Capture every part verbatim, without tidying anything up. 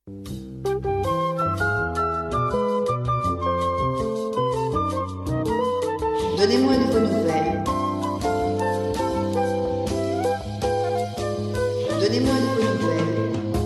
Donnez-moi de vos nouvelles. Donnez-moi de vos nouvelles.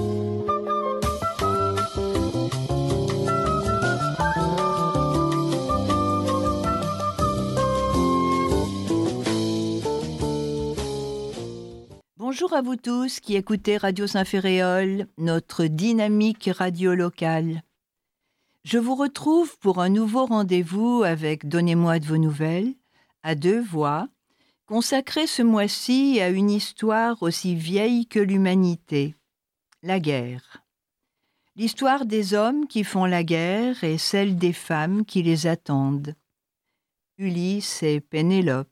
Bonjour à vous tous qui écoutez Radio Saint-Ferréol, notre dynamique radio locale. Je vous retrouve pour un nouveau rendez-vous avec Donnez-moi de vos nouvelles, à deux voix, consacré ce mois-ci à une histoire aussi vieille que l'humanité, la guerre. L'histoire des hommes qui font la guerre et celle des femmes qui les attendent. Ulysse et Pénélope.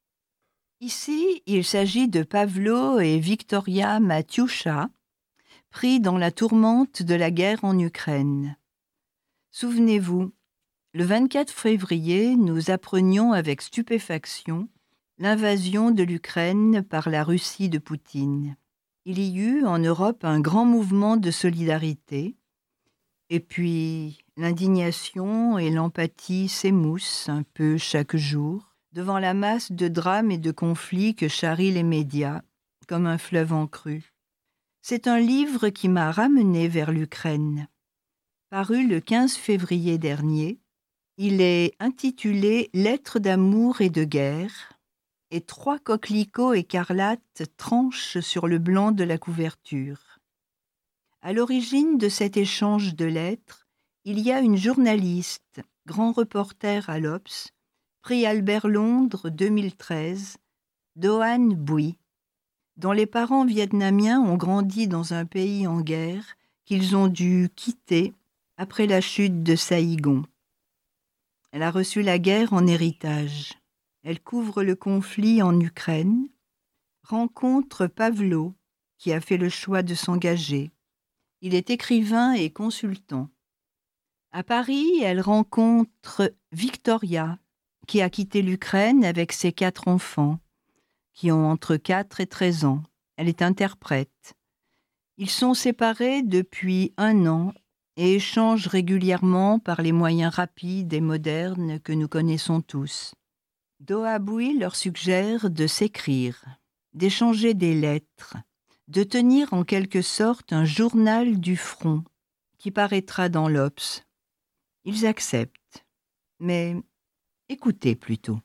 Ici, il s'agit de Pavlo et Victoria Matiusha, pris dans la tourmente de la guerre en Ukraine. Souvenez-vous, le vingt-quatre février, nous apprenions avec stupéfaction l'invasion de l'Ukraine par la Russie de Poutine. Il y eut en Europe un grand mouvement de solidarité, et puis l'indignation et l'empathie s'émoussent un peu chaque jour devant la masse de drames et de conflits que charrient les médias, comme un fleuve en crue. C'est un livre qui m'a ramené vers l'Ukraine. Paru le quinze février dernier, il est intitulé « Lettres d'amour et de guerre » et trois coquelicots écarlates tranchent sur le blanc de la couverture. À l'origine de cet échange de lettres, il y a une journaliste, grand reporter à l'Obs, prix Albert Londres deux mille treize, Doan Bui, dont les parents vietnamiens ont grandi dans un pays en guerre qu'ils ont dû quitter après la chute de Saïgon. Elle a reçu la guerre en héritage. Elle couvre le conflit en Ukraine, rencontre Pavlo, qui a fait le choix de s'engager. Il est écrivain et consultant. À Paris, elle rencontre Victoria, qui a quitté l'Ukraine avec ses quatre enfants, qui ont entre quatre et treize ans. Elle est interprète. Ils sont séparés depuis un an et échangent régulièrement par les moyens rapides et modernes que nous connaissons tous. Doan Bui leur suggère de s'écrire, d'échanger des lettres, de tenir en quelque sorte un journal du front qui paraîtra dans l'Obs. Ils acceptent, mais écoutez plutôt.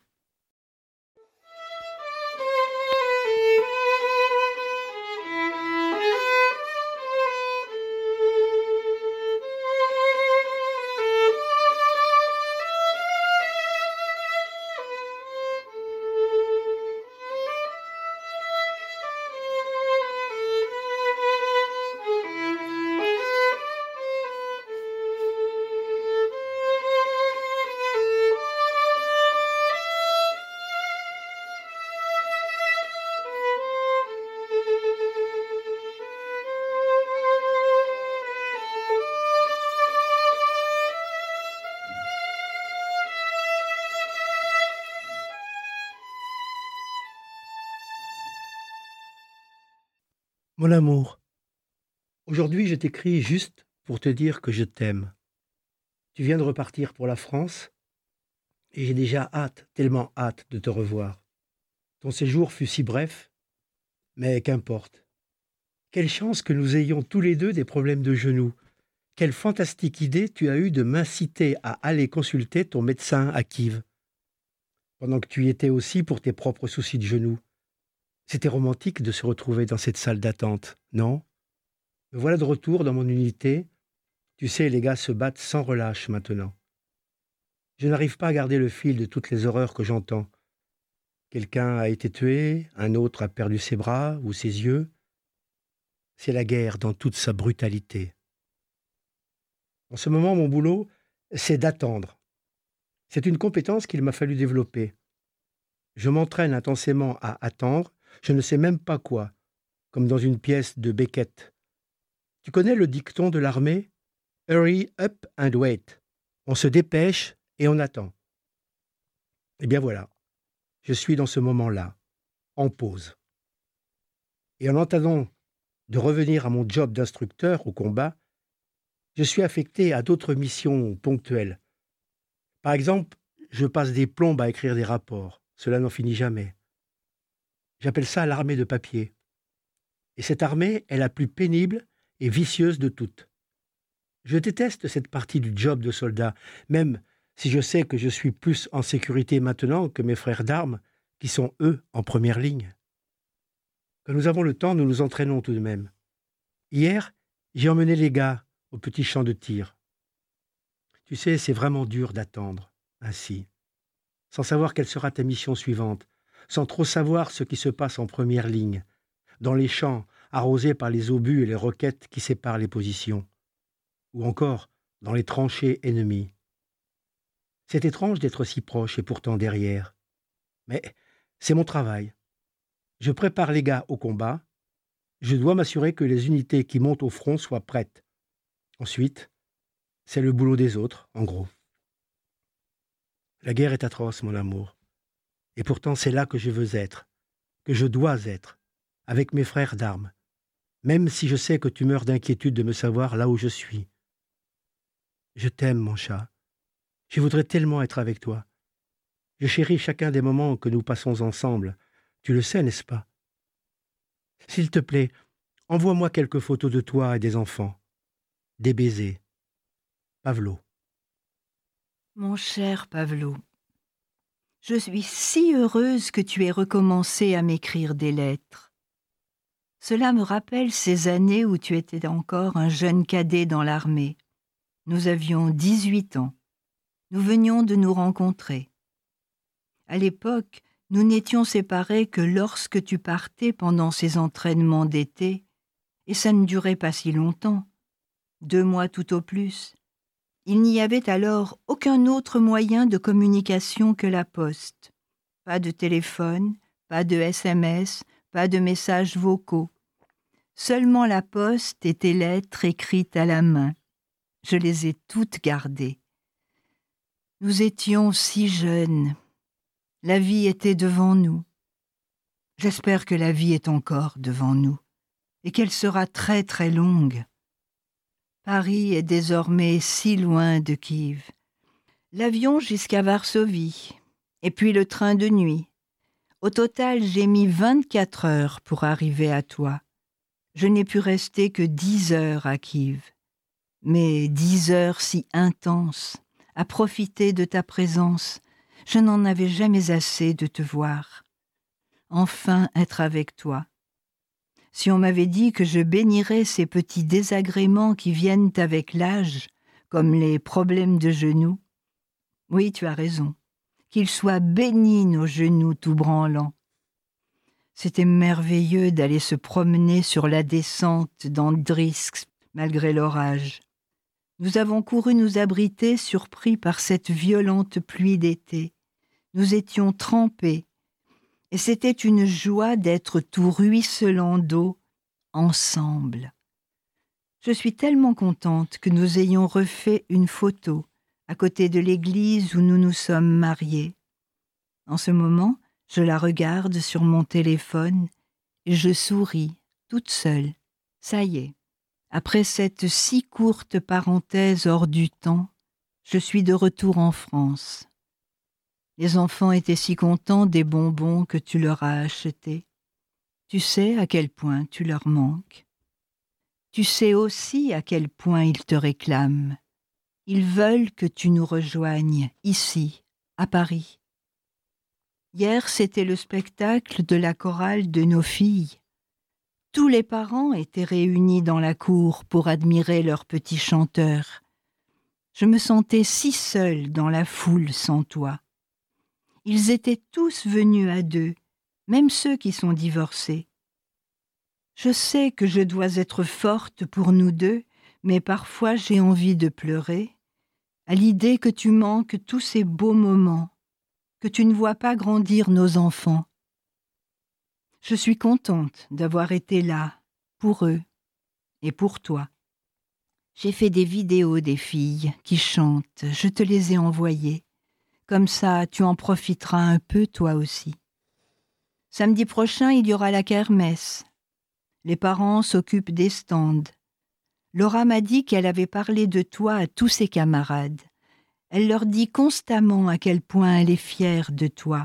Mon amour, aujourd'hui je t'écris juste pour te dire que je t'aime. Tu viens de repartir pour la France et j'ai déjà hâte, tellement hâte de te revoir. Ton séjour fut si bref, mais qu'importe. Quelle chance que nous ayons tous les deux des problèmes de genoux. Quelle fantastique idée tu as eue de m'inciter à aller consulter ton médecin à Kiev, pendant que tu y étais aussi pour tes propres soucis de genoux. C'était romantique de se retrouver dans cette salle d'attente, non? Me voilà de retour dans mon unité. Tu sais, les gars se battent sans relâche maintenant. Je n'arrive pas à garder le fil de toutes les horreurs que j'entends. Quelqu'un a été tué, un autre a perdu ses bras ou ses yeux. C'est la guerre dans toute sa brutalité. En ce moment, mon boulot, c'est d'attendre. C'est une compétence qu'il m'a fallu développer. Je m'entraîne intensément à attendre, je ne sais même pas quoi, comme dans une pièce de Beckett. Tu connais le dicton de l'armée? Hurry up and wait. On se dépêche et on attend. Eh bien voilà, je suis dans ce moment-là, en pause. Et en attendant de revenir à mon job d'instructeur au combat, Je suis affecté à d'autres missions ponctuelles. Par exemple, je passe des plombes à écrire des rapports. Cela n'en finit jamais. J'appelle ça l'armée de papier. Et cette armée est la plus pénible et vicieuse de toutes. Je déteste cette partie du job de soldat, même si je sais que je suis plus en sécurité maintenant que mes frères d'armes, qui sont eux en première ligne. Quand nous avons le temps, nous nous entraînons tout de même. Hier, j'ai emmené les gars au petit champ de tir. Tu sais, c'est vraiment dur d'attendre, ainsi, sans savoir quelle sera ta mission suivante, sans trop savoir ce qui se passe en première ligne, dans les champs arrosés par les obus et les roquettes qui séparent les positions, ou encore dans les tranchées ennemies. C'est étrange d'être si proche et pourtant derrière. Mais c'est mon travail. Je prépare les gars au combat. Je dois m'assurer que les unités qui montent au front soient prêtes. Ensuite, c'est le boulot des autres, en gros. La guerre est atroce, mon amour. Et pourtant, c'est là que je veux être, que je dois être, avec mes frères d'armes, même si je sais que tu meurs d'inquiétude de me savoir là où je suis. Je t'aime, mon chat. Je voudrais tellement être avec toi. Je chéris chacun des moments que nous passons ensemble. Tu le sais, n'est-ce pas? S'il te plaît, envoie-moi quelques photos de toi et des enfants. Des baisers. Pavlo. Mon cher Pavlo, je suis si heureuse que tu aies recommencé à m'écrire des lettres. Cela me rappelle ces années où tu étais encore un jeune cadet dans l'armée. Nous avions dix-huit ans. Nous venions de nous rencontrer. À l'époque, nous n'étions séparés que lorsque tu partais pendant ces entraînements d'été, et ça ne durait pas si longtemps, deux mois tout au plus. Il n'y avait alors aucun autre moyen de communication que la poste. Pas de téléphone, pas de S M S, pas de messages vocaux. Seulement la poste et tes lettres écrites à la main. Je les ai toutes gardées. Nous étions si jeunes. La vie était devant nous. J'espère que la vie est encore devant nous et qu'elle sera très très longue. Paris est désormais si loin de Kiev. L'avion jusqu'à Varsovie, et puis le train de nuit. Au total, j'ai mis vingt-quatre heures pour arriver à toi. Je n'ai pu rester que dix heures à Kiev. Mais dix heures si intenses, à profiter de ta présence. Je n'en avais jamais assez de te voir. Enfin être avec toi. Si on m'avait dit que je bénirais ces petits désagréments qui viennent avec l'âge, comme les problèmes de genoux, oui, tu as raison, qu'ils soient bénis nos genoux tout branlants. C'était merveilleux d'aller se promener sur la descente d'Andrisk malgré l'orage. Nous avons couru nous abriter, surpris par cette violente pluie d'été. Nous étions trempés, et c'était une joie d'être tout ruisselant d'eau, ensemble. Je suis tellement contente que nous ayons refait une photo à côté de l'église où nous nous sommes mariés. En ce moment, je la regarde sur mon téléphone et je souris, toute seule. Ça y est, après cette si courte parenthèse hors du temps, je suis de retour en France. Les enfants étaient si contents des bonbons que tu leur as achetés. Tu sais à quel point tu leur manques. Tu sais aussi à quel point ils te réclament. Ils veulent que tu nous rejoignes, ici, à Paris. Hier, c'était le spectacle de la chorale de nos filles. Tous les parents étaient réunis dans la cour pour admirer leur petit chanteur. Je me sentais si seule dans la foule sans toi. Ils étaient tous venus à deux, même ceux qui sont divorcés. Je sais que je dois être forte pour nous deux, mais parfois j'ai envie de pleurer, à l'idée que tu manques tous ces beaux moments, que tu ne vois pas grandir nos enfants. Je suis contente d'avoir été là, pour eux et pour toi. J'ai fait des vidéos des filles qui chantent, je te les ai envoyées. Comme ça, tu en profiteras un peu toi aussi. Samedi prochain, il y aura la kermesse. Les parents s'occupent des stands. Laura m'a dit qu'elle avait parlé de toi à tous ses camarades. Elle leur dit constamment à quel point elle est fière de toi.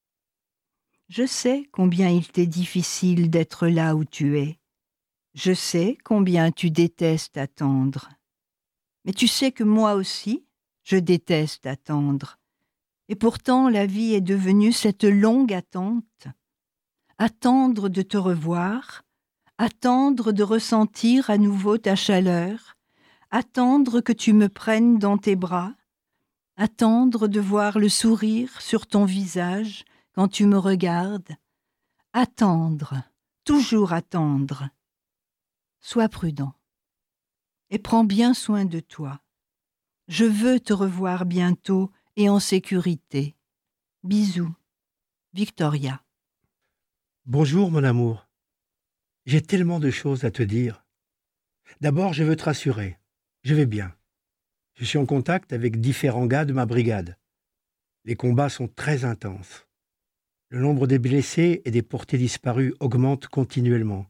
Je sais combien il t'est difficile d'être là où tu es. Je sais combien tu détestes attendre. Mais tu sais que moi aussi, je déteste attendre. Et pourtant, la vie est devenue cette longue attente. Attendre de te revoir, attendre de ressentir à nouveau ta chaleur, attendre que tu me prennes dans tes bras, attendre de voir le sourire sur ton visage quand tu me regardes, attendre, toujours attendre. Sois prudent et prends bien soin de toi. Je veux te revoir bientôt et en sécurité. Bisous. Victoria. Bonjour mon amour. J'ai tellement de choses à te dire. D'abord, je veux te rassurer. Je vais bien. Je suis en contact avec différents gars de ma brigade. Les combats sont très intenses. Le nombre des blessés et des portés disparus augmente continuellement.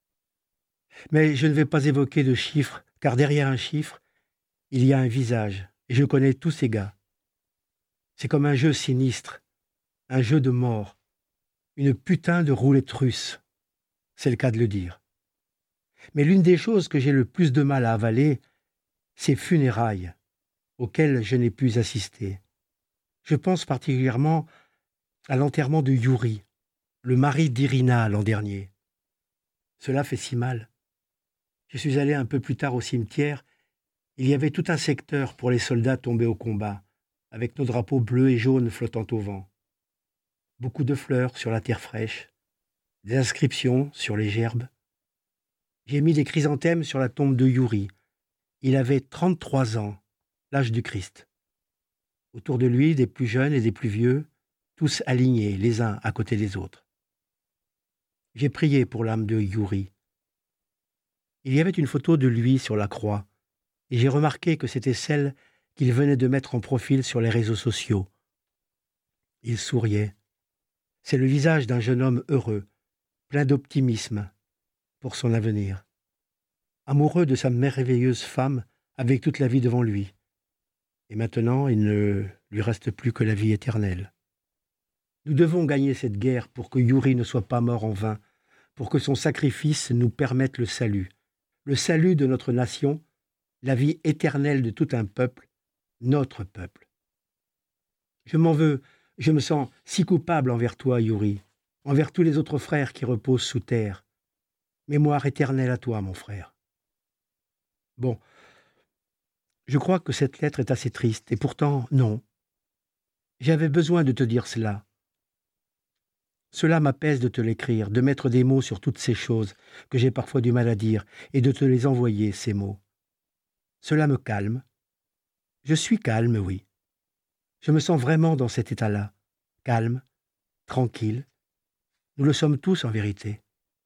Mais je ne vais pas évoquer de chiffres, car derrière un chiffre, il y a un visage, et je connais tous ces gars. C'est comme un jeu sinistre, un jeu de mort, une putain de roulette russe, c'est le cas de le dire. Mais l'une des choses que j'ai le plus de mal à avaler, c'est funérailles, auxquelles je n'ai pu assister. Je pense particulièrement à l'enterrement de Yuri, le mari d'Irina l'an dernier. Cela fait si mal. Je suis allé un peu plus tard au cimetière. Il y avait tout un secteur pour les soldats tombés au combat, avec nos drapeaux bleus et jaunes flottant au vent. Beaucoup de fleurs sur la terre fraîche, des inscriptions sur les gerbes. J'ai mis des chrysanthèmes sur la tombe de Yuri. Il avait trente-trois ans, l'âge du Christ. Autour de lui, des plus jeunes et des plus vieux, tous alignés les uns à côté des autres. J'ai prié pour l'âme de Yuri. Il y avait une photo de lui sur la croix, et j'ai remarqué que c'était celle qu'il venait de mettre en profil sur les réseaux sociaux. Il souriait. C'est le visage d'un jeune homme heureux, plein d'optimisme pour son avenir. Amoureux de sa merveilleuse femme, avec toute la vie devant lui. Et maintenant, il ne lui reste plus que la vie éternelle. Nous devons gagner cette guerre pour que Yuri ne soit pas mort en vain, pour que son sacrifice nous permette le salut. Le salut de notre nation, la vie éternelle de tout un peuple, notre peuple. Je m'en veux, je me sens si coupable envers toi, Yuri, envers tous les autres frères qui reposent sous terre. Mémoire éternelle à toi, mon frère. Bon, je crois que cette lettre est assez triste, et pourtant, non. J'avais besoin de te dire cela. Cela m'apaise de te l'écrire, de mettre des mots sur toutes ces choses que j'ai parfois du mal à dire, et de te les envoyer, ces mots. Cela me calme. Je suis calme, oui. Je me sens vraiment dans cet état-là, calme, tranquille. Nous le sommes tous en vérité.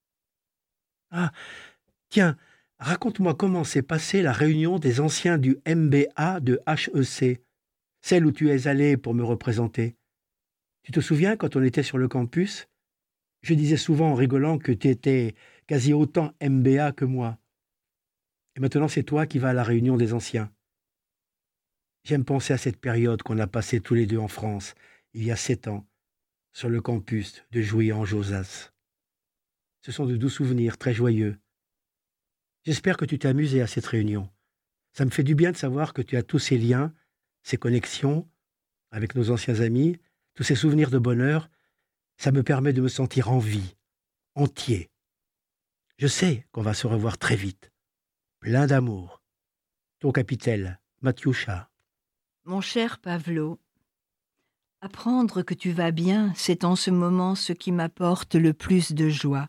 Ah, tiens, raconte-moi comment s'est passée la réunion des anciens du M B A de H E C, celle où tu es allé pour me représenter. Tu te souviens quand on était sur le campus? Je disais souvent en rigolant que tu étais quasi autant M B A que moi. Et maintenant c'est toi qui vas à la réunion des anciens. J'aime penser à cette période qu'on a passée tous les deux en France, il y a sept ans, sur le campus de Jouy-en-Josas. Ce sont de doux souvenirs très joyeux. J'espère que tu t'es amusé à cette réunion. Ça me fait du bien de savoir que tu as tous ces liens, ces connexions avec nos anciens amis, tous ces souvenirs de bonheur. Ça me permet de me sentir en vie, entier. Je sais qu'on va se revoir très vite. Plein d'amour. Ton capitaine, Matyusha. Mon cher Pavlo, apprendre que tu vas bien, c'est en ce moment ce qui m'apporte le plus de joie.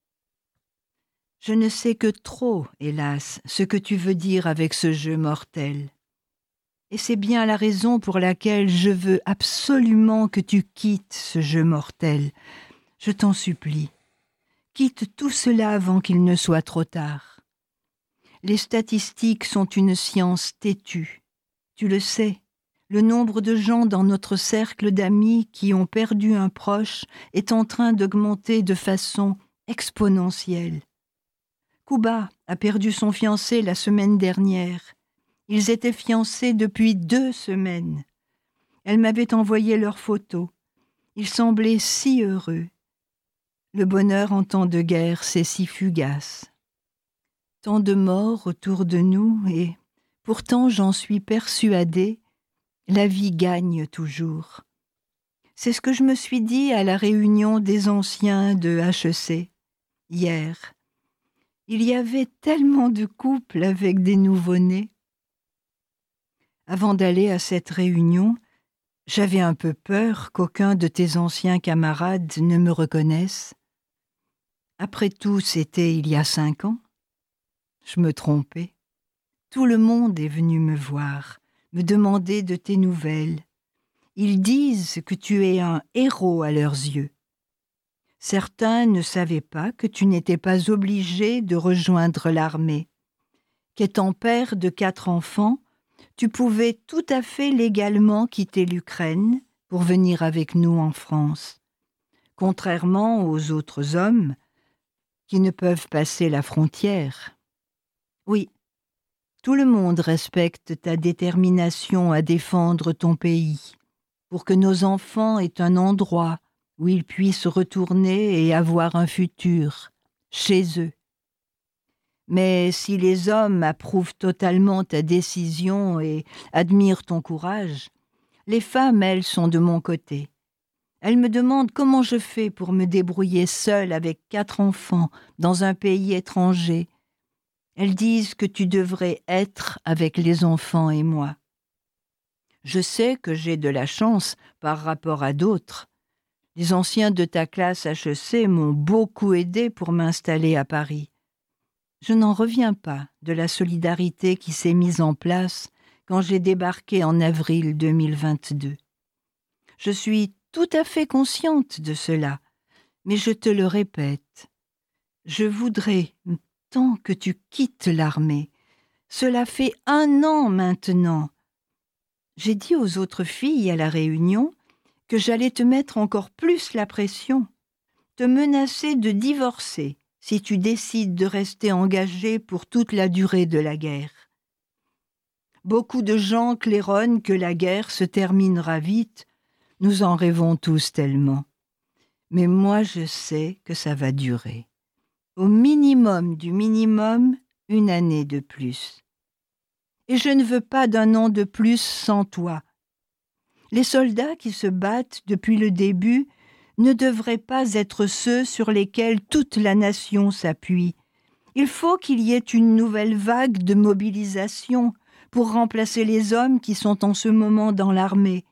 Je ne sais que trop, hélas, ce que tu veux dire avec ce jeu mortel. Et c'est bien la raison pour laquelle je veux absolument que tu quittes ce jeu mortel. Je t'en supplie. Quitte tout cela avant qu'il ne soit trop tard. Les statistiques sont une science têtue. Tu le sais, le nombre de gens dans notre cercle d'amis qui ont perdu un proche est en train d'augmenter de façon exponentielle. Kuba a perdu son fiancé la semaine dernière. Ils étaient fiancés depuis deux semaines. Elle m'avait envoyé leurs photos. Ils semblaient si heureux. Le bonheur en temps de guerre, c'est si fugace. Tant de morts autour de nous et, pourtant j'en suis persuadée, la vie gagne toujours. C'est ce que je me suis dit à la réunion des anciens de H E C, hier. Il y avait tellement de couples avec des nouveau-nés. Avant d'aller à cette réunion, j'avais un peu peur qu'aucun de tes anciens camarades ne me reconnaisse. Après tout, c'était il y a cinq ans. Je me trompais. Tout le monde est venu me voir, me demander de tes nouvelles. Ils disent que tu es un héros à leurs yeux. Certains ne savaient pas que tu n'étais pas obligé de rejoindre l'armée, qu'étant père de quatre enfants, tu pouvais tout à fait légalement quitter l'Ukraine pour venir avec nous en France, contrairement aux autres hommes qui ne peuvent passer la frontière. Oui, tout le monde respecte ta détermination à défendre ton pays, pour que nos enfants aient un endroit où ils puissent retourner et avoir un futur, chez eux. Mais si les hommes approuvent totalement ta décision et admirent ton courage, les femmes, elles, sont de mon côté. Elles me demandent comment je fais pour me débrouiller seule avec quatre enfants dans un pays étranger. Elles disent que tu devrais être avec les enfants et moi. Je sais que j'ai de la chance par rapport à d'autres. Les anciens de ta classe H E C m'ont beaucoup aidé pour m'installer à Paris. Je n'en reviens pas de la solidarité qui s'est mise en place quand j'ai débarqué en avril deux mille vingt-deux. Je suis tout à fait consciente de cela, mais je te le répète. Je voudrais tant que tu quittes l'armée. Cela fait un an maintenant. J'ai dit aux autres filles à la réunion que j'allais te mettre encore plus la pression, te menacer de divorcer si tu décides de rester engagé pour toute la durée de la guerre. Beaucoup de gens claironnent que la guerre se terminera vite. Nous en rêvons tous tellement. Mais moi, je sais que ça va durer. Au minimum du minimum, une année de plus. Et je ne veux pas d'un an de plus sans toi. Les soldats qui se battent depuis le début ne devraient pas être ceux sur lesquels toute la nation s'appuie. Il faut qu'il y ait une nouvelle vague de mobilisation pour remplacer les hommes qui sont en ce moment dans l'armée.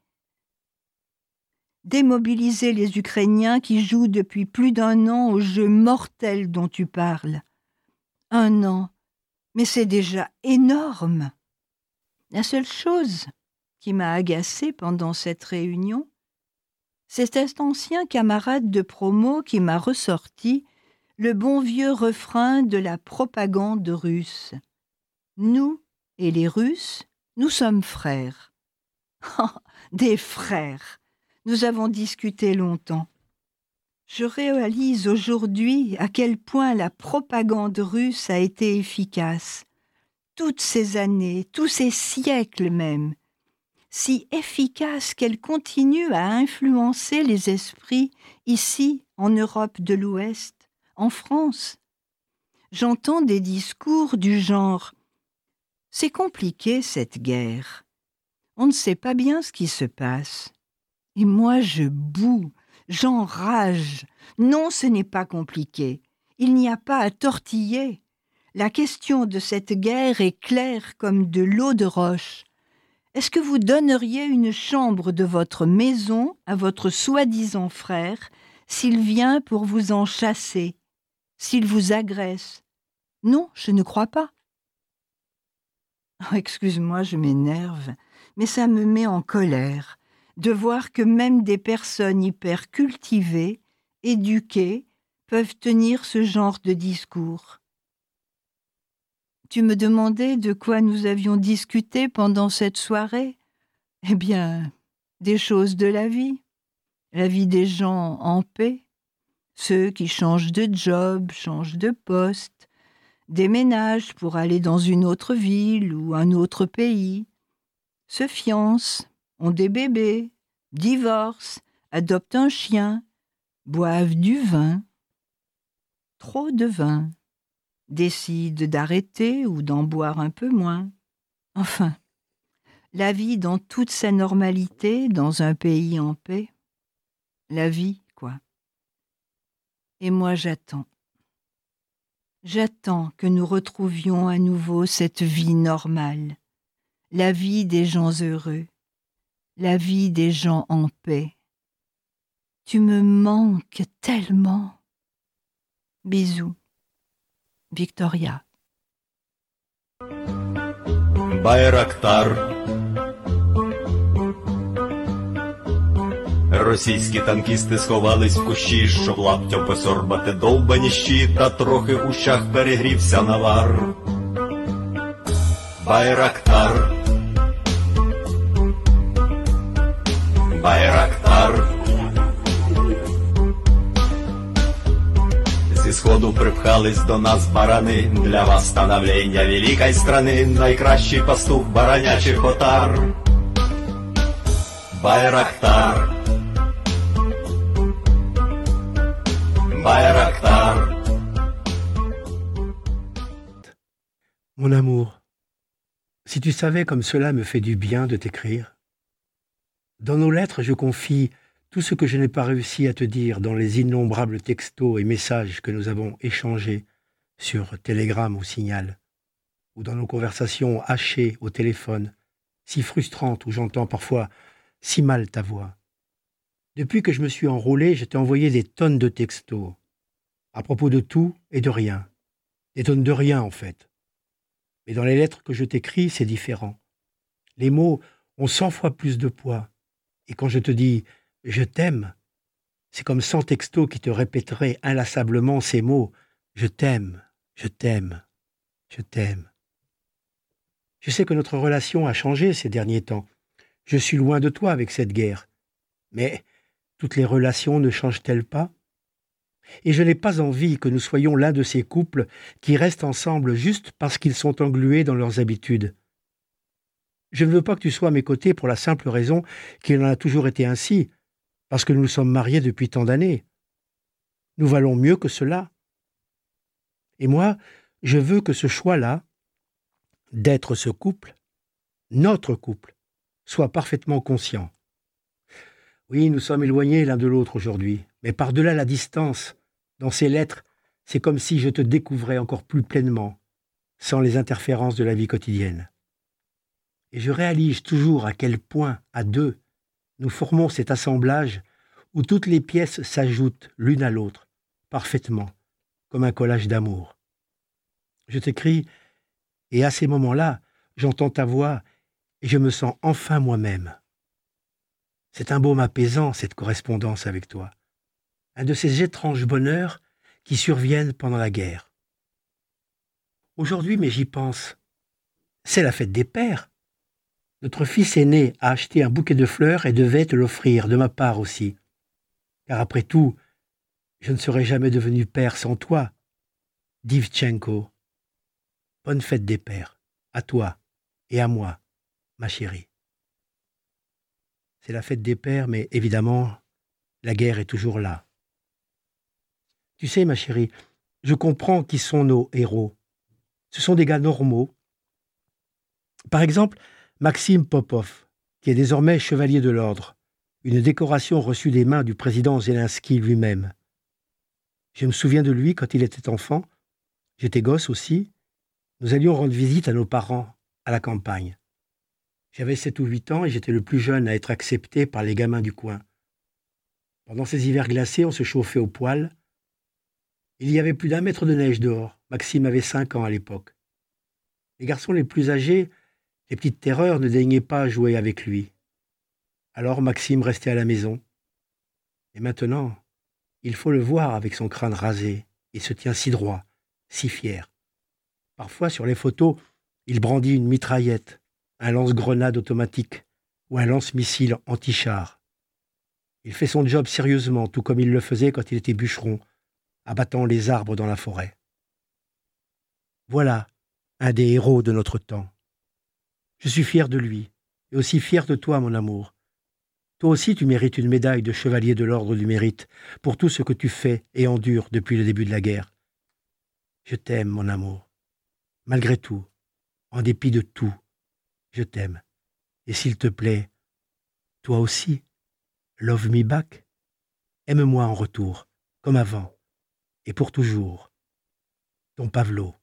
Démobiliser les Ukrainiens qui jouent depuis plus d'un an au jeu mortel dont tu parles. Un an, mais c'est déjà énorme. La seule chose qui m'a agacée pendant cette réunion, c'est cet ancien camarade de promo qui m'a ressorti le bon vieux refrain de la propagande russe. Nous et les Russes, nous sommes frères. Oh, des frères! Nous avons discuté longtemps. Je réalise aujourd'hui à quel point la propagande russe a été efficace. Toutes ces années, tous ces siècles même, si efficace qu'elle continue à influencer les esprits ici, en Europe de l'Ouest, en France. J'entends des discours du genre « C'est compliqué cette guerre. On ne sait pas bien ce qui se passe. » Et moi je boue, j'enrage. Non, ce n'est pas compliqué. Il n'y a pas à tortiller. La question de cette guerre est claire comme de l'eau de roche. Est-ce que vous donneriez une chambre de votre maison à votre soi-disant frère s'il vient pour vous en chasser, s'il vous agresse? Non, je ne crois pas. Oh, excuse-moi, je m'énerve, mais ça me met en colère de voir que même des personnes hyper cultivées, éduquées, peuvent tenir ce genre de discours. Tu me demandais de quoi nous avions discuté pendant cette soirée? Eh bien, des choses de la vie. La vie des gens en paix. Ceux qui changent de job, changent de poste. déménagent pour aller dans une autre ville ou un autre pays, se fiancent, ont des bébés, divorcent, adoptent un chien, boivent du vin, trop de vin, décident d'arrêter ou d'en boire un peu moins. Enfin, la vie dans toute sa normalité, dans un pays en paix. La vie, quoi. Et moi, j'attends. J'attends que nous retrouvions à nouveau cette vie normale, la vie des gens heureux, la vie des gens en paix. Tu me manques tellement. Bisous. Victoria. Байрактар. Російські танкісти сховались в кущі, щоб лаптям посорбати довбані щита, трохи в ущах перегрівся навар. Байрактар. Байрактар. Зі сходу припхались до нас барани, для вас становлення великої страни, найкращий пастух баранячих отар. Байрактар. Байрактар. Mon amour, si tu savais comme cela me fait du bien de t'écrire. Dans nos lettres, je confie tout ce que je n'ai pas réussi à te dire dans les innombrables textos et messages que nous avons échangés sur Telegram ou Signal, ou dans nos conversations hachées au téléphone, si frustrantes où j'entends parfois si mal ta voix. Depuis que je me suis enrôlé, je t'ai envoyé des tonnes de textos, à propos de tout et de rien. Des tonnes de rien, en fait. Mais dans les lettres que je t'écris, c'est différent. Les mots ont cent fois plus de poids. Et quand je te dis « je t'aime », c'est comme cent textos qui te répéteraient inlassablement ces mots « je t'aime, je t'aime, je t'aime ». Je sais que notre relation a changé ces derniers temps. Je suis loin de toi avec cette guerre. Mais toutes les relations ne changent-elles pas? Et je n'ai pas envie que nous soyons l'un de ces couples qui restent ensemble juste parce qu'ils sont englués dans leurs habitudes. Je ne veux pas que tu sois à mes côtés pour la simple raison qu'il en a toujours été ainsi, parce que nous sommes mariés depuis tant d'années. Nous valons mieux que cela. Et moi, je veux que ce choix-là, d'être ce couple, notre couple, soit parfaitement conscient. Oui, nous sommes éloignés l'un de l'autre aujourd'hui, mais par-delà la distance, dans ces lettres, c'est comme si je te découvrais encore plus pleinement, sans les interférences de la vie quotidienne. Et je réalise toujours à quel point, à deux, nous formons cet assemblage où toutes les pièces s'ajoutent l'une à l'autre, parfaitement, comme un collage d'amour. Je t'écris, et à ces moments-là, j'entends ta voix et je me sens enfin moi-même. C'est un baume apaisant, cette correspondance avec toi. Un de ces étranges bonheurs qui surviennent pendant la guerre. Aujourd'hui, mais j'y pense, c'est la fête des pères. Notre fils aîné a acheté un bouquet de fleurs et devait te l'offrir, de ma part aussi. Car après tout, je ne serais jamais devenu père sans toi, Divtchenko. Bonne fête des pères, à toi et à moi, ma chérie. C'est la fête des pères, mais évidemment, la guerre est toujours là. Tu sais, ma chérie, je comprends qui sont nos héros. Ce sont des gars normaux. Par exemple, Maxime Popov, qui est désormais chevalier de l'ordre, une décoration reçue des mains du président Zelensky lui-même. Je me souviens de lui quand il était enfant. J'étais gosse aussi. Nous allions rendre visite à nos parents à la campagne. J'avais sept ou huit ans et j'étais le plus jeune à être accepté par les gamins du coin. Pendant ces hivers glacés, on se chauffait au poêle. Il y avait plus d'un mètre de neige dehors. Maxime avait cinq ans à l'époque. Les garçons les plus âgés, les petites terreurs, ne daignaient pas jouer avec lui. Alors Maxime restait à la maison. Et maintenant, il faut le voir avec son crâne rasé. Il se tient si droit, si fier. Parfois, sur les photos, il brandit une mitraillette, un lance-grenade automatique ou un lance-missile anti-char. Il fait son job sérieusement, tout comme il le faisait quand il était bûcheron, abattant les arbres dans la forêt. Voilà un des héros de notre temps. Je suis fier de lui, et aussi fier de toi, mon amour. Toi aussi, tu mérites une médaille de chevalier de l'ordre du mérite pour tout ce que tu fais et endures depuis le début de la guerre. Je t'aime, mon amour. Malgré tout, en dépit de tout, je t'aime. Et s'il te plaît, toi aussi, love me back. Aime-moi en retour, comme avant, et pour toujours. Ton Pavlo.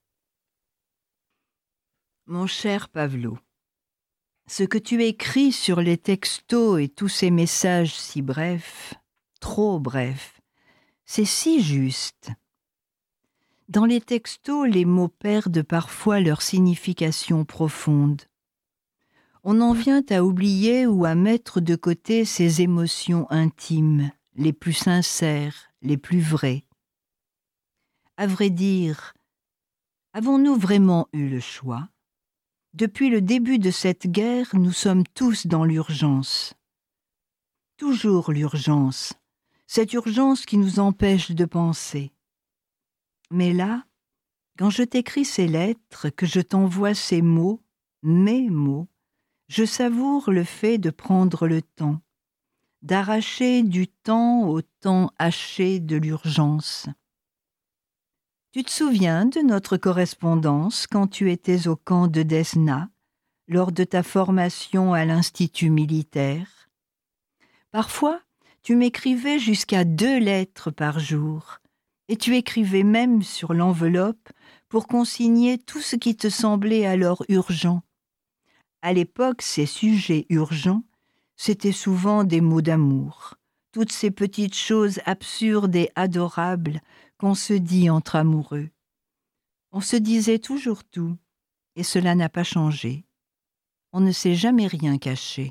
Mon cher Pavlo, ce que tu écris sur les textos et tous ces messages si brefs, trop brefs, c'est si juste. Dans les textos, les mots perdent parfois leur signification profonde. On en vient à oublier ou à mettre de côté ces émotions intimes, les plus sincères, les plus vraies. À vrai dire, avons-nous vraiment eu le choix ? Depuis le début de cette guerre, nous sommes tous dans l'urgence. Toujours l'urgence, cette urgence qui nous empêche de penser. Mais là, quand je t'écris ces lettres, que je t'envoie ces mots, mes mots, je savoure le fait de prendre le temps, d'arracher du temps au temps haché de l'urgence. Tu te souviens de notre correspondance quand tu étais au camp de Desna, lors de ta formation à l'Institut militaire? Parfois, tu m'écrivais jusqu'à deux lettres par jour, et tu écrivais même sur l'enveloppe pour consigner tout ce qui te semblait alors urgent. À l'époque, ces sujets urgents, c'était souvent des mots d'amour, toutes ces petites choses absurdes et adorables qu'on se dit entre amoureux. On se disait toujours tout, et cela n'a pas changé. On ne s'est jamais rien caché.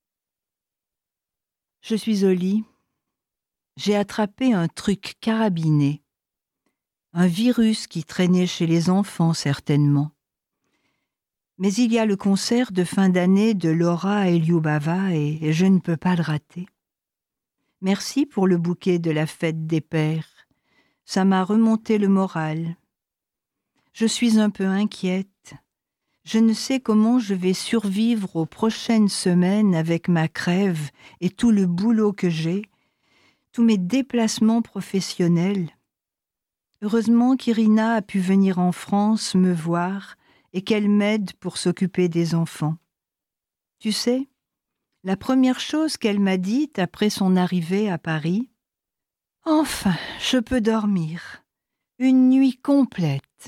Je suis au lit. J'ai attrapé un truc carabiné, un virus qui traînait chez les enfants certainement. Mais il y a le concert de fin d'année de Laura Eliubava et je ne peux pas le rater. Merci pour le bouquet de la fête des pères. Ça m'a remonté le moral. Je suis un peu inquiète. Je ne sais comment je vais survivre aux prochaines semaines avec ma crève et tout le boulot que j'ai, tous mes déplacements professionnels. Heureusement qu'Irina a pu venir en France me voir et qu'elle m'aide pour s'occuper des enfants. Tu sais, la première chose qu'elle m'a dite après son arrivée à Paris, « Enfin, je peux dormir. Une nuit complète. »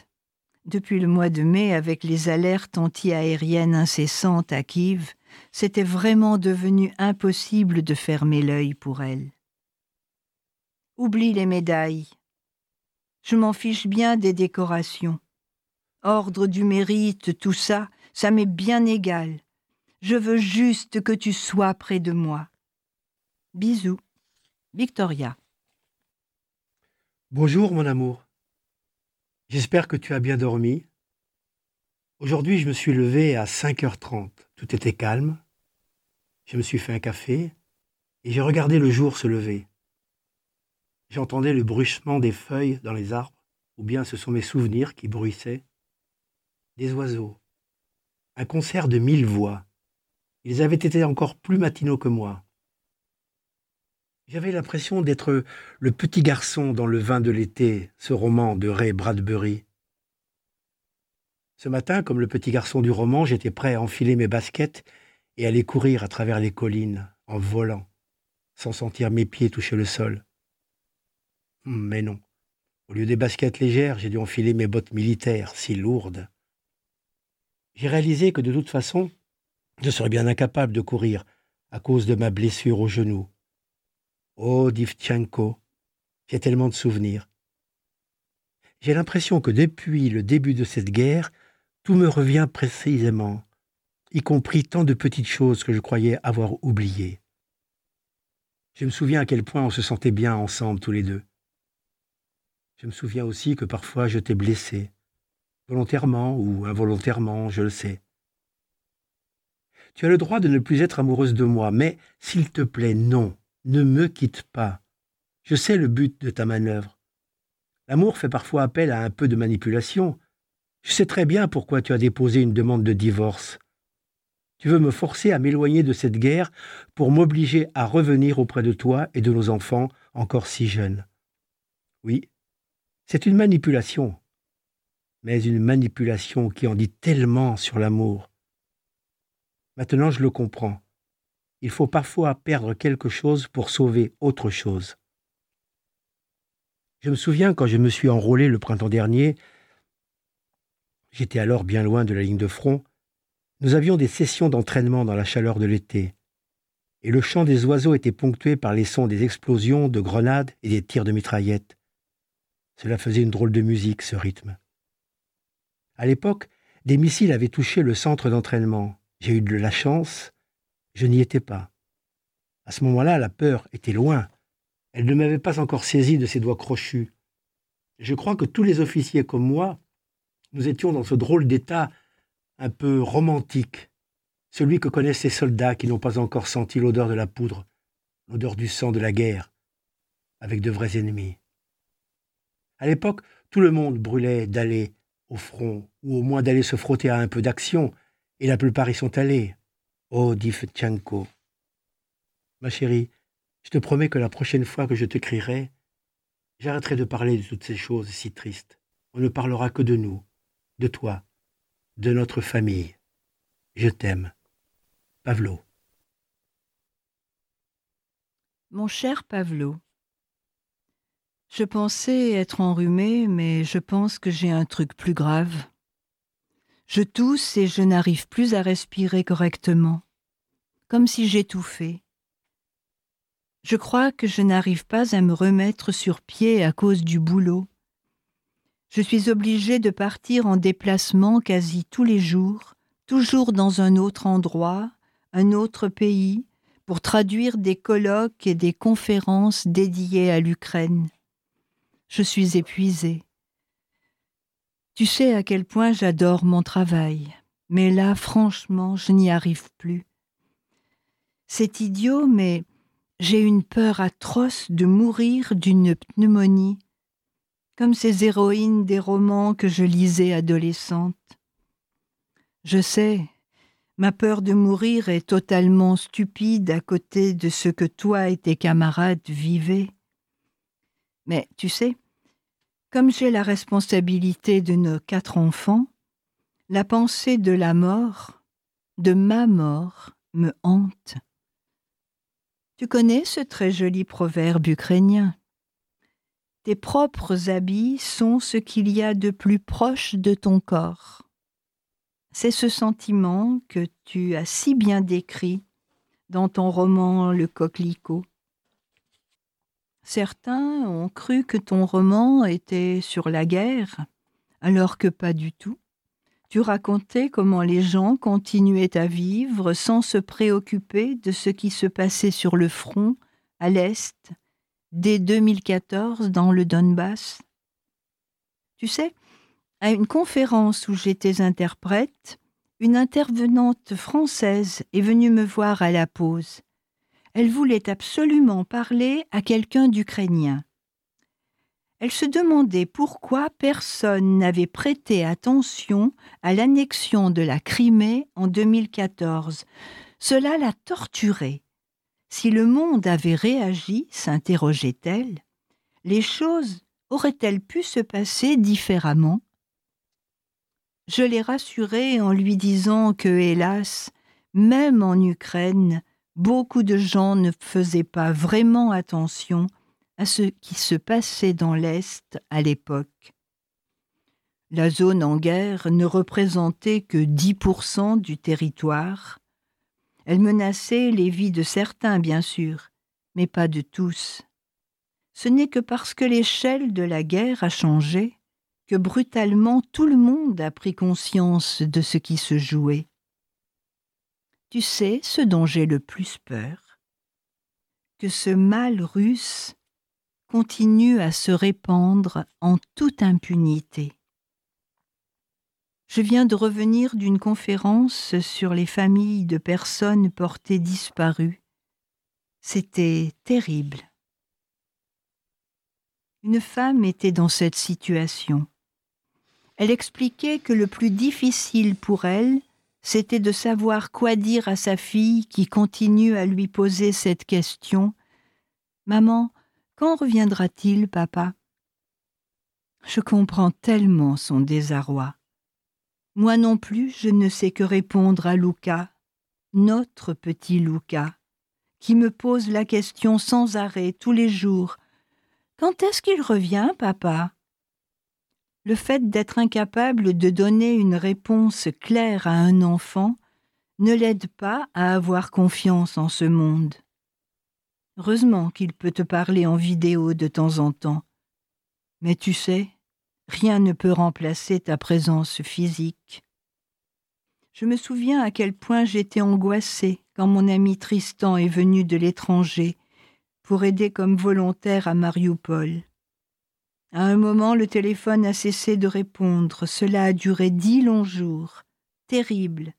Depuis le mois de mai, avec les alertes anti-aériennes incessantes à Kiev, c'était vraiment devenu impossible de fermer l'œil pour elle. Oublie les médailles. Je m'en fiche bien des décorations. Ordre du mérite, tout ça, ça m'est bien égal. Je veux juste que tu sois près de moi. Bisous. Victoria. Bonjour, mon amour. J'espère que tu as bien dormi. Aujourd'hui, je me suis levé à cinq heures trente. Tout était calme. Je me suis fait un café et j'ai regardé le jour se lever. J'entendais le bruissement des feuilles dans les arbres, ou bien ce sont mes souvenirs qui bruissaient. Des oiseaux. Un concert de mille voix. Ils avaient été encore plus matinaux que moi. J'avais l'impression d'être le petit garçon dans Le vin de l'été, ce roman de Ray Bradbury. Ce matin, comme le petit garçon du roman, j'étais prêt à enfiler mes baskets et aller courir à travers les collines, en volant, sans sentir mes pieds toucher le sol. Mais non. Au lieu des baskets légères, j'ai dû enfiler mes bottes militaires, si lourdes. J'ai réalisé que de toute façon, je serais bien incapable de courir à cause de ma blessure au genou. Oh, Divtchenko, j'ai tellement de souvenirs. J'ai l'impression que depuis le début de cette guerre, tout me revient précisément, y compris tant de petites choses que je croyais avoir oubliées. Je me souviens à quel point on se sentait bien ensemble tous les deux. Je me souviens aussi que parfois je t'ai blessé, volontairement ou involontairement, je le sais. Tu as le droit de ne plus être amoureuse de moi, mais s'il te plaît, non, ne me quitte pas. Je sais le but de ta manœuvre. L'amour fait parfois appel à un peu de manipulation, Je sais très bien pourquoi tu as déposé une demande de divorce. Tu veux me forcer à m'éloigner de cette guerre pour m'obliger à revenir auprès de toi et de nos enfants encore si jeunes. Oui, c'est une manipulation, mais une manipulation qui en dit tellement sur l'amour. Maintenant, je le comprends. Il faut parfois perdre quelque chose pour sauver autre chose. Je me souviens quand je me suis enrôlé le printemps dernier, j'étais alors bien loin de la ligne de front, nous avions des sessions d'entraînement dans la chaleur de l'été, et le chant des oiseaux était ponctué par les sons des explosions, de grenades et des tirs de mitraillettes. Cela faisait une drôle de musique, ce rythme. À l'époque, des missiles avaient touché le centre d'entraînement. J'ai eu de la chance, je n'y étais pas. À ce moment-là, la peur était loin. Elle ne m'avait pas encore saisi de ses doigts crochus. Je crois que tous les officiers comme moi, nous étions dans ce drôle d'état un peu romantique, celui que connaissent ces soldats qui n'ont pas encore senti l'odeur de la poudre, l'odeur du sang de la guerre, avec de vrais ennemis. À l'époque, tout le monde brûlait d'aller au front, ou au moins d'aller se frotter à un peu d'action, et la plupart y sont allés. Oh, Divtchenko. Ma chérie, je te promets que la prochaine fois que je t'écrirai, j'arrêterai de parler de toutes ces choses si tristes. On ne parlera que de nous, de toi, de notre famille. Je t'aime. Pavlo. Mon cher Pavlo, je pensais être enrhumée, mais je pense que j'ai un truc plus grave. Je tousse et je n'arrive plus à respirer correctement, comme si j'étouffais. Je crois que je n'arrive pas à me remettre sur pied à cause du boulot. Je suis obligée de partir en déplacement quasi tous les jours, toujours dans un autre endroit, un autre pays, pour traduire des colloques et des conférences dédiées à l'Ukraine. Je suis épuisée. Tu sais à quel point j'adore mon travail, mais là, franchement, je n'y arrive plus. C'est idiot, mais j'ai une peur atroce de mourir d'une pneumonie, comme ces héroïnes des romans que je lisais adolescente. Je sais, ma peur de mourir est totalement stupide à côté de ce que toi et tes camarades vivaient. Mais tu sais, comme j'ai la responsabilité de nos quatre enfants, la pensée de la mort, de ma mort, me hante. Tu connais ce très joli proverbe ukrainien. Tes propres habits sont ce qu'il y a de plus proche de ton corps. C'est ce sentiment que tu as si bien décrit dans ton roman Le Coquelicot. Certains ont cru que ton roman était sur la guerre, alors que pas du tout. Tu racontais comment les gens continuaient à vivre sans se préoccuper de ce qui se passait sur le front, à l'Est, dès deux mille quatorze dans le Donbass. Tu sais, à une conférence où j'étais interprète, une intervenante française est venue me voir à la pause. Elle voulait absolument parler à quelqu'un d'ukrainien. Elle se demandait pourquoi personne n'avait prêté attention à l'annexion de la Crimée en deux mille quatorze. Cela la torturait. Si le monde avait réagi, s'interrogeait-elle, les choses auraient-elles pu se passer différemment ? Je l'ai rassurée en lui disant que, hélas, même en Ukraine, beaucoup de gens ne faisaient pas vraiment attention à ce qui se passait dans l'Est à l'époque. La zone en guerre ne représentait que dix pour cent du territoire. Elle menaçait les vies de certains, bien sûr, mais pas de tous. Ce n'est que parce que l'échelle de la guerre a changé que brutalement tout le monde a pris conscience de ce qui se jouait. Tu sais ce dont j'ai le plus peur ? Que ce mal russe continue à se répandre en toute impunité. Je viens de revenir d'une conférence sur les familles de personnes portées disparues. C'était terrible. Une femme était dans cette situation. Elle expliquait que le plus difficile pour elle, c'était de savoir quoi dire à sa fille qui continue à lui poser cette question. « Maman, quand reviendra-t-il, papa ?» Je comprends tellement son désarroi. Moi non plus, je ne sais que répondre à Luca, notre petit Luca, qui me pose la question sans arrêt tous les jours. « Quand est-ce qu'il revient, papa ?» Le fait d'être incapable de donner une réponse claire à un enfant ne l'aide pas à avoir confiance en ce monde. Heureusement qu'il peut te parler en vidéo de temps en temps. Mais tu sais, rien ne peut remplacer ta présence physique. Je me souviens à quel point j'étais angoissée quand mon ami Tristan est venu de l'étranger pour aider comme volontaire à Mariupol. À un moment, le téléphone a cessé de répondre. Cela a duré dix longs jours. Terrible.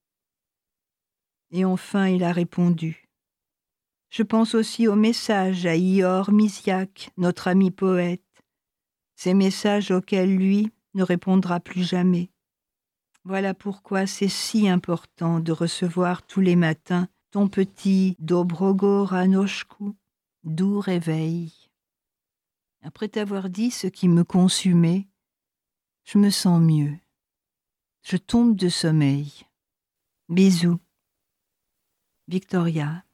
Et enfin, il a répondu. Je pense aussi aux messages à Ihor Misiak, notre ami poète. Ces messages auxquels lui ne répondra plus jamais. Voilà pourquoi c'est si important de recevoir tous les matins ton petit Dobrogo Ranoshku, doux réveil. Après t'avoir dit ce qui me consumait, je me sens mieux. Je tombe de sommeil. Bisous. Victoria.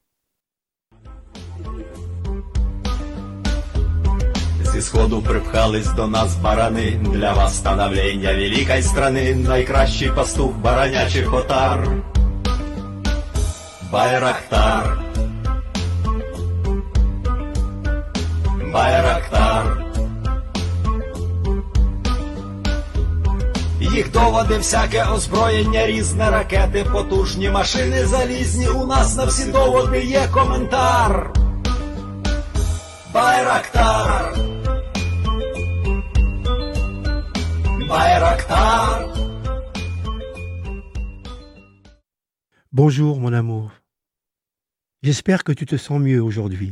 Зі сходу припхались до нас барани, для восстановлення великої страни, найкращий пастух баранячих отар. Байрактар. Байрактар. Їх доводи, всяке озброєння, різне, ракети, потужні машини залізні, у нас на всі доводи є коментар. Байрактар. Байрактар. Bonjour mon amour. J'espère que tu te sens mieux aujourd'hui.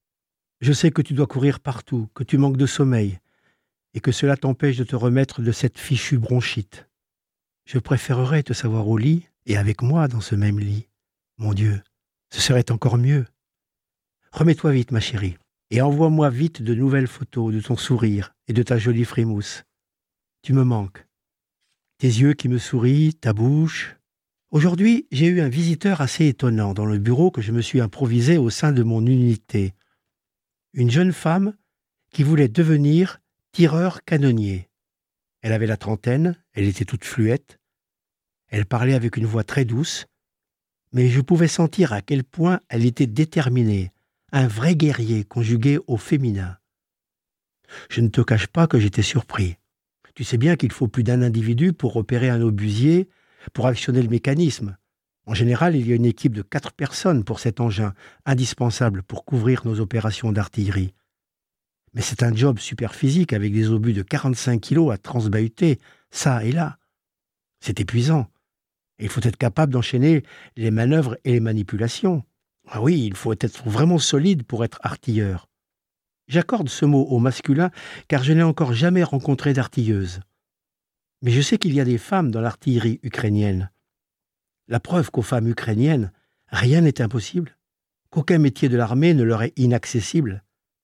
Je sais que tu dois courir partout, que tu manques de sommeil et que cela t'empêche de te remettre de cette fichue bronchite. Je préférerais te savoir au lit et avec moi dans ce même lit. Mon Dieu, ce serait encore mieux. Remets-toi vite ma chérie et envoie-moi vite de nouvelles photos de ton sourire et de ta jolie frimousse. Tu me manques. Tes yeux qui me sourient, ta bouche. Aujourd'hui, j'ai eu un visiteur assez étonnant dans le bureau que je me suis improvisé au sein de mon unité. Une jeune femme qui voulait devenir tireur canonnier. Elle avait la trentaine, elle était toute fluette. Elle parlait avec une voix très douce, mais je pouvais sentir à quel point elle était déterminée, un vrai guerrier conjugué au féminin. Je ne te cache pas que j'étais surpris. Tu sais bien qu'il faut plus d'un individu pour opérer un obusier, pour actionner le mécanisme. En général, il y a une équipe de quatre personnes pour cet engin, indispensable pour couvrir nos opérations d'artillerie. Mais c'est un job super physique avec des obus de quarante-cinq kilos à transbahuter, ça et là. C'est épuisant. Et il faut être capable d'enchaîner les manœuvres et les manipulations. Ah oui, il faut être vraiment solide pour être artilleur. J'accorde ce mot au masculin car je n'ai encore jamais rencontré d'artilleuse. Mais je sais qu'il y a des femmes dans l'artillerie ukrainienne. La preuve qu'aux femmes ukrainiennes, rien n'est impossible, qu'aucun métier de l'armée ne leur est inaccessible.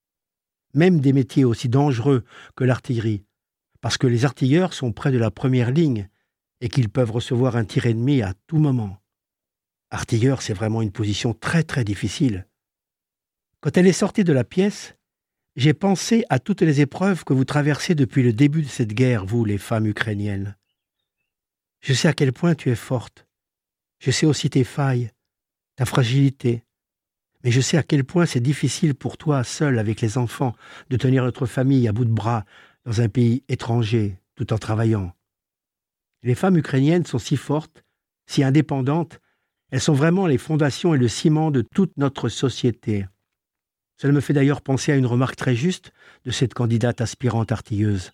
Même des métiers aussi dangereux que l'artillerie, parce que les artilleurs sont près de la première ligne et qu'ils peuvent recevoir un tir ennemi à tout moment. Artilleur, c'est vraiment une position très très difficile. Quand elle est sortie de la pièce, j'ai pensé à toutes les épreuves que vous traversez depuis le début de cette guerre, vous, les femmes ukrainiennes. Je sais à quel point tu es forte. Je sais aussi tes failles, ta fragilité. Mais je sais à quel point c'est difficile pour toi, seule avec les enfants, de tenir notre famille à bout de bras dans un pays étranger, tout en travaillant. Les femmes ukrainiennes sont si fortes, si indépendantes, elles sont vraiment les fondations et le ciment de toute notre société. Cela me fait d'ailleurs penser à une remarque très juste de cette candidate aspirante artilleuse.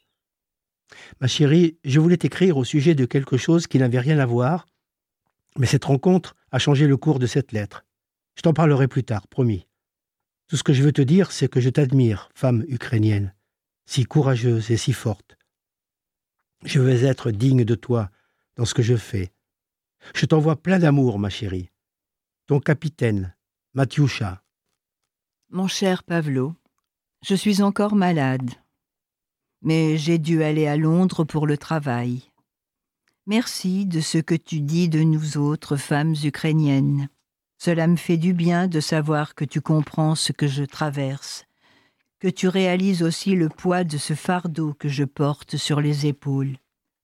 Ma chérie, je voulais t'écrire au sujet de quelque chose qui n'avait rien à voir, mais cette rencontre a changé le cours de cette lettre. Je t'en parlerai plus tard, promis. Tout ce que je veux te dire, c'est que je t'admire, femme ukrainienne, si courageuse et si forte. Je veux être digne de toi dans ce que je fais. Je t'envoie plein d'amour, ma chérie. Ton capitaine, Matyusha. Mon cher Pavlo, je suis encore malade, mais j'ai dû aller à Londres pour le travail. Merci de ce que tu dis de nous autres femmes ukrainiennes. Cela me fait du bien de savoir que tu comprends ce que je traverse, que tu réalises aussi le poids de ce fardeau que je porte sur les épaules.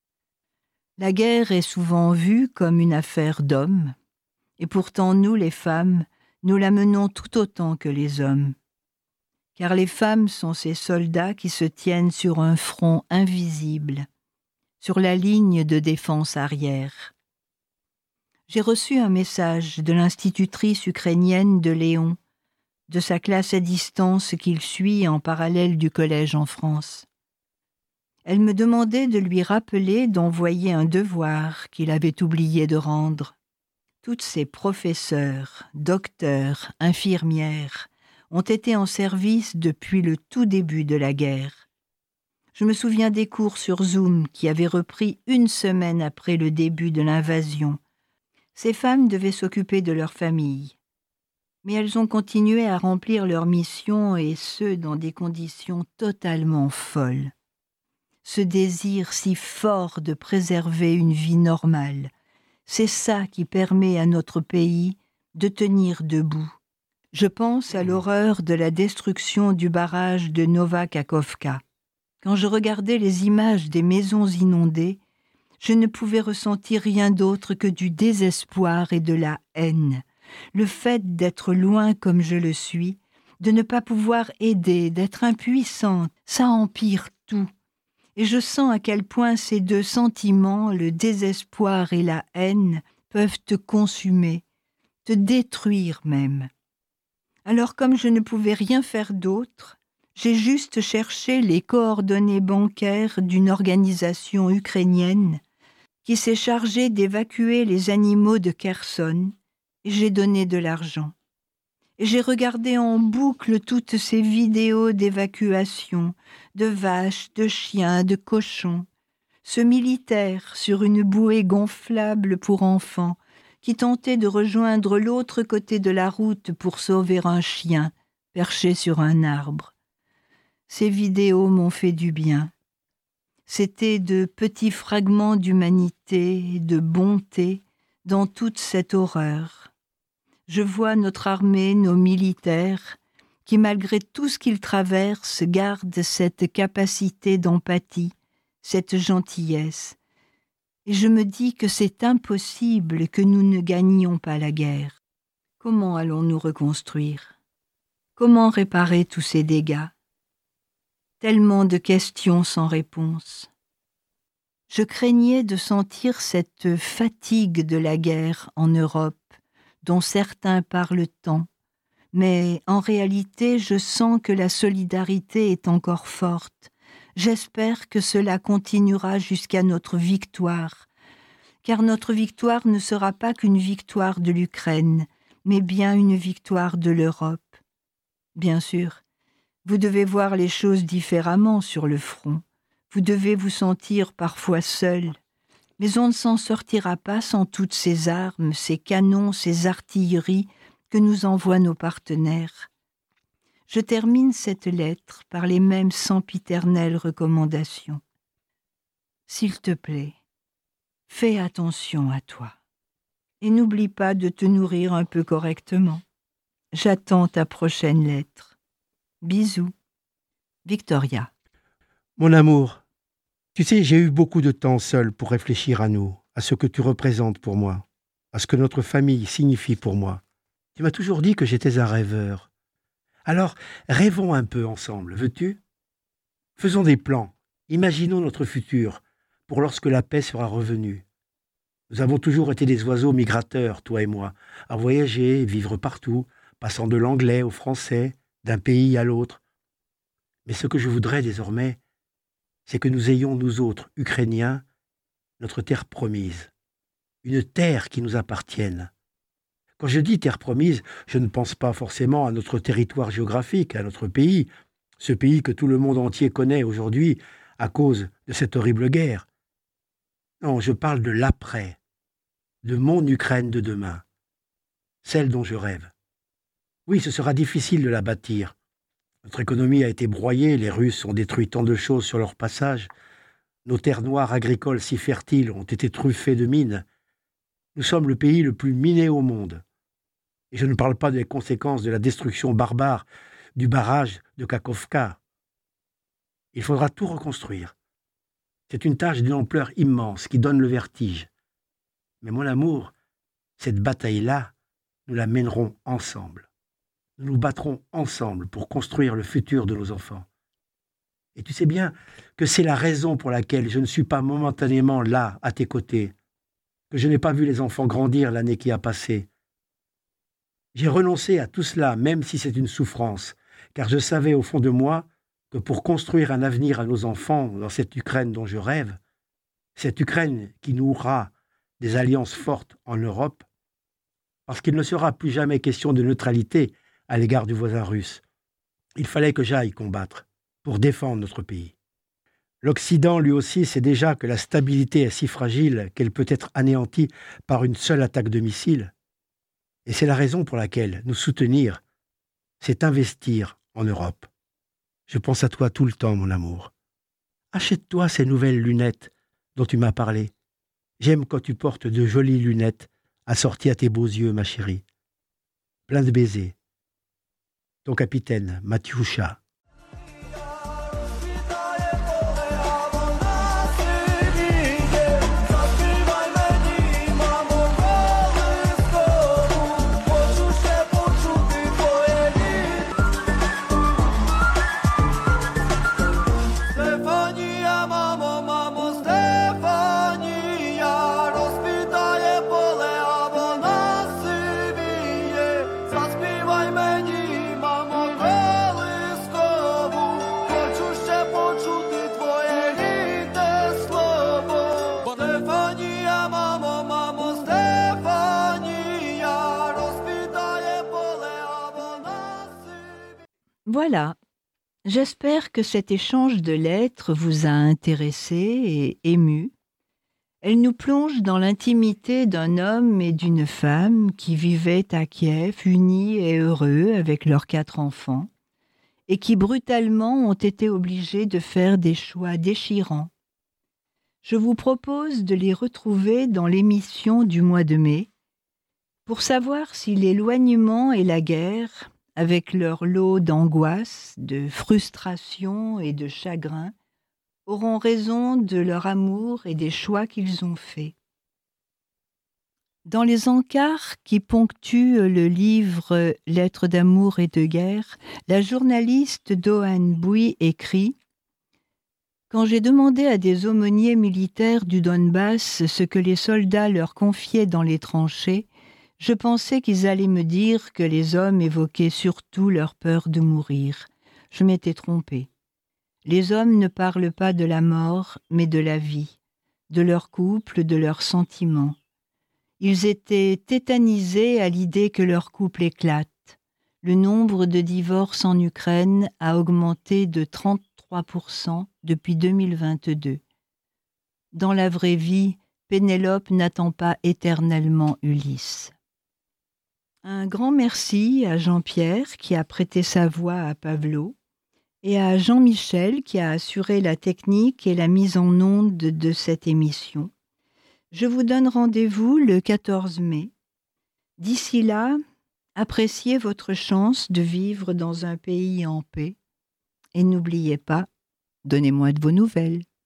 La guerre est souvent vue comme une affaire d'hommes, et pourtant nous, les femmes, nous la menons tout autant que les hommes. Car les femmes sont ces soldats qui se tiennent sur un front invisible, sur la ligne de défense arrière. J'ai reçu un message de l'institutrice ukrainienne de Léon, de sa classe à distance qu'il suit en parallèle du collège en France. Elle me demandait de lui rappeler d'envoyer un devoir qu'il avait oublié de rendre. Toutes ces professeurs, docteurs, infirmières ont été en service depuis le tout début de la guerre. Je me souviens des cours sur Zoom qui avaient repris une semaine après le début de l'invasion. Ces femmes devaient s'occuper de leur famille. Mais elles ont continué à remplir leur mission et ce, dans des conditions totalement folles. Ce désir si fort de préserver une vie normale, c'est ça qui permet à notre pays de tenir debout. Je pense à l'horreur de la destruction du barrage de Nova Kakhovka. Quand je regardais les images des maisons inondées, je ne pouvais ressentir rien d'autre que du désespoir et de la haine. Le fait d'être loin comme je le suis, de ne pas pouvoir aider, d'être impuissante, ça empire tout. Et je sens à quel point ces deux sentiments, le désespoir et la haine, peuvent te consumer, te détruire même. Alors comme je ne pouvais rien faire d'autre, j'ai juste cherché les coordonnées bancaires d'une organisation ukrainienne qui s'est chargée d'évacuer les animaux de Kherson, et j'ai donné de l'argent. Et j'ai regardé en boucle toutes ces vidéos d'évacuation, de vaches, de chiens, de cochons. Ce militaire sur une bouée gonflable pour enfants qui tentait de rejoindre l'autre côté de la route pour sauver un chien perché sur un arbre. Ces vidéos m'ont fait du bien. C'étaient de petits fragments d'humanité, de bonté dans toute cette horreur. Je vois notre armée, nos militaires, qui malgré tout ce qu'ils traversent, gardent cette capacité d'empathie, cette gentillesse. Et je me dis que c'est impossible que nous ne gagnions pas la guerre. Comment allons-nous reconstruire? Comment réparer tous ces dégâts? Tellement de questions sans réponse. Je craignais de sentir cette fatigue de la guerre en Europe, dont certains parlent tant, mais en réalité je sens que la solidarité est encore forte. J'espère que cela continuera jusqu'à notre victoire, car notre victoire ne sera pas qu'une victoire de l'Ukraine, mais bien une victoire de l'Europe. Bien sûr, vous devez voir les choses différemment sur le front, vous devez vous sentir parfois seul, mais on ne s'en sortira pas sans toutes ces armes, ces canons, ces artilleries que nous envoient nos partenaires. Je termine cette lettre par les mêmes sempiternelles recommandations. S'il te plaît, fais attention à toi. Et n'oublie pas de te nourrir un peu correctement. J'attends ta prochaine lettre. Bisous. Victoria. Mon amour, tu sais, j'ai eu beaucoup de temps seul pour réfléchir à nous, à ce que tu représentes pour moi, à ce que notre famille signifie pour moi. Tu m'as toujours dit que j'étais un rêveur. Alors, rêvons un peu ensemble, veux-tu? Faisons des plans, imaginons notre futur, pour lorsque la paix sera revenue. Nous avons toujours été des oiseaux migrateurs, toi et moi, à voyager, vivre partout, passant de l'anglais au français, d'un pays à l'autre. Mais ce que je voudrais désormais, c'est que nous ayons, nous autres, Ukrainiens, notre terre promise, une terre qui nous appartienne. Quand je dis terre promise, je ne pense pas forcément à notre territoire géographique, à notre pays, ce pays que tout le monde entier connaît aujourd'hui à cause de cette horrible guerre. Non, je parle de l'après, de mon Ukraine de demain, celle dont je rêve. Oui, ce sera difficile de la bâtir. Notre économie a été broyée, les Russes ont détruit tant de choses sur leur passage, nos terres noires agricoles si fertiles ont été truffées de mines. Nous sommes le pays le plus miné au monde. Et je ne parle pas des conséquences de la destruction barbare du barrage de Kakhovka. Il faudra tout reconstruire. C'est une tâche d'une ampleur immense qui donne le vertige. Mais mon amour, cette bataille-là, nous la mènerons ensemble. Nous nous battrons ensemble pour construire le futur de nos enfants. Et tu sais bien que c'est la raison pour laquelle je ne suis pas momentanément là, à tes côtés, que je n'ai pas vu les enfants grandir l'année qui a passé. J'ai renoncé à tout cela, même si c'est une souffrance, car je savais au fond de moi que pour construire un avenir à nos enfants dans cette Ukraine dont je rêve, cette Ukraine qui nouera des alliances fortes en Europe, parce qu'il ne sera plus jamais question de neutralité à l'égard du voisin russe, il fallait que j'aille combattre pour défendre notre pays. L'Occident, lui aussi, sait déjà que la stabilité est si fragile qu'elle peut être anéantie par une seule attaque de missiles. Et c'est la raison pour laquelle nous soutenir, c'est investir en Europe. Je pense à toi tout le temps, mon amour. Achète-toi ces nouvelles lunettes dont tu m'as parlé. J'aime quand tu portes de jolies lunettes assorties à tes beaux yeux, ma chérie. Plein de baisers. Ton capitaine, Matyusha. Voilà, j'espère que cet échange de lettres vous a intéressé et ému. Elle nous plonge dans l'intimité d'un homme et d'une femme qui vivaient à Kiev, unis et heureux avec leurs quatre enfants, et qui brutalement ont été obligés de faire des choix déchirants. Je vous propose de les retrouver dans l'émission du mois de mai, pour savoir si l'éloignement et la guerre, avec leur lot d'angoisse, de frustration et de chagrin, auront raison de leur amour et des choix qu'ils ont faits. Dans les encarts qui ponctuent le livre « Lettres d'amour et de guerre », la journaliste Doan Bui écrit « Quand j'ai demandé à des aumôniers militaires du Donbass ce que les soldats leur confiaient dans les tranchées, je pensais qu'ils allaient me dire que les hommes évoquaient surtout leur peur de mourir. Je m'étais trompée. Les hommes ne parlent pas de la mort, mais de la vie, de leur couple, de leurs sentiments. Ils étaient tétanisés à l'idée que leur couple éclate. Le nombre de divorces en Ukraine a augmenté de trente-trois pour cent depuis deux mille vingt-deux. Dans la vraie vie, Pénélope n'attend pas éternellement Ulysse. Un grand merci à Jean-Pierre qui a prêté sa voix à Pavlo et à Jean-Michel qui a assuré la technique et la mise en onde de cette émission. Je vous donne rendez-vous le quatorze mai. D'ici là, appréciez votre chance de vivre dans un pays en paix et n'oubliez pas, donnez-moi de vos nouvelles.